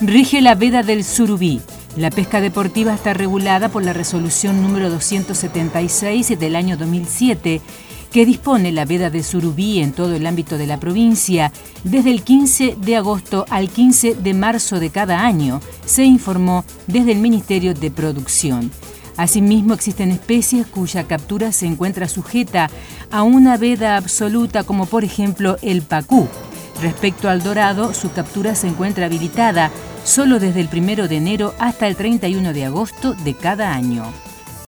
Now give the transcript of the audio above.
Rige la veda del surubí. La pesca deportiva está regulada por la resolución número 276 del año 2007, que dispone la veda de surubí en todo el ámbito de la provincia desde el 15 de agosto al 15 de marzo de cada año, se informó desde el Ministerio de Producción. Asimismo, existen especies cuya captura se encuentra sujeta a una veda absoluta, como por ejemplo el pacú. Respecto al dorado, su captura se encuentra habilitada solo desde el 1 de enero hasta el 31 de agosto de cada año.